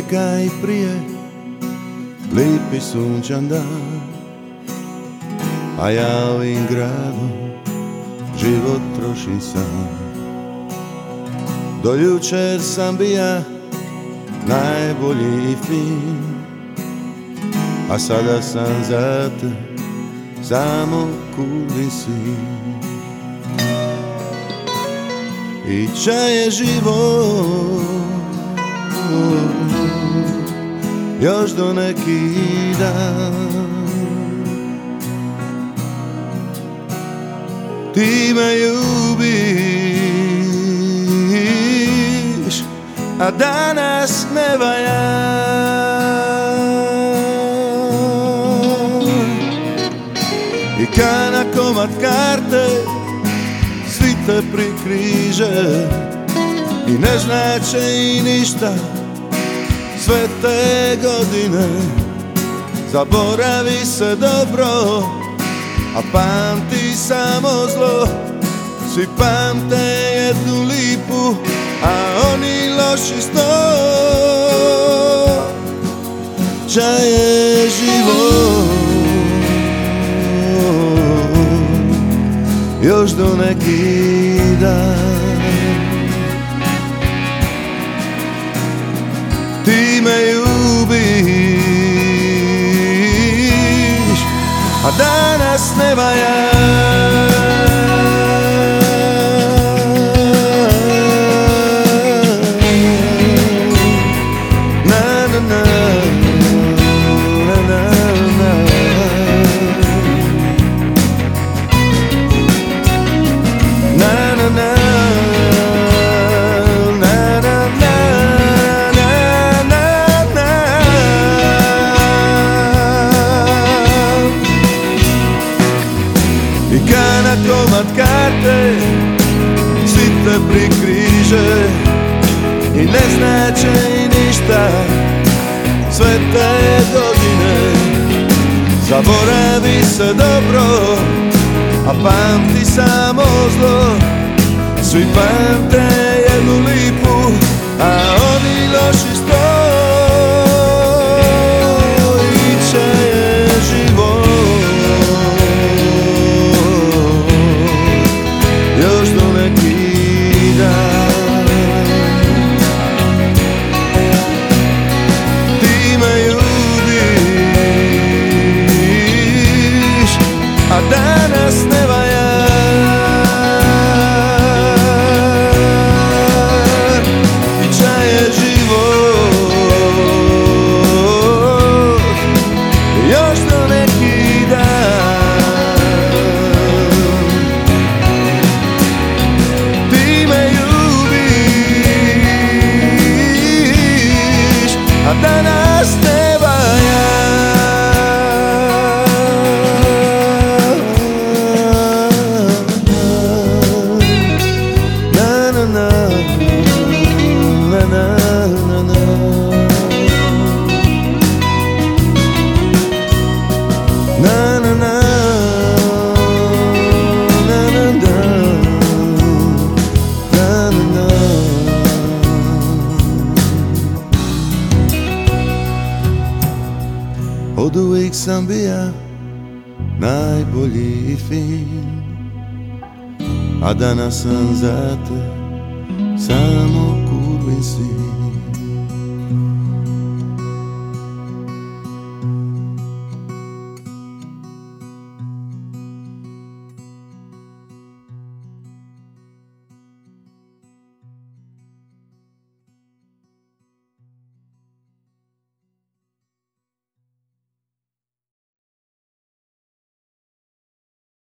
neka i prije lipi sunčan dan, a ja ovim gradom život trošim sam. Do jučer sam bija najbolji i fin, a sada sam za te samo kuli sin. I čaje život još do neki dan. Ti me ljubiš, a danas ne valja. I kad na komad karte svi te prikriže i ne znače i ništa sve te godine. Zaboravi se dobro, a pamti samo zlo. Svi pamte jednu lipu, a oni loši sto. Čaje život još do neki dan. Ti me ljubiš, a danas ne valja. I kad na komad karte svi te prikriže i ne znače i ništa sve te godine. Zaboravi se dobro, a pamti samo zlo. Svi pamte jednu lipu, a oni loši sto. I čaje život još do neki dan. Ti me ljubiš, a danas ne valja. I čaje život još do neki dan. Ti me ljubiš, a danas ne valja. Na na na, na na na na. Na na na, na na na, na na na. Od uvijek sam bija najbolji i fin, a danas sam za te samo kurvin sin.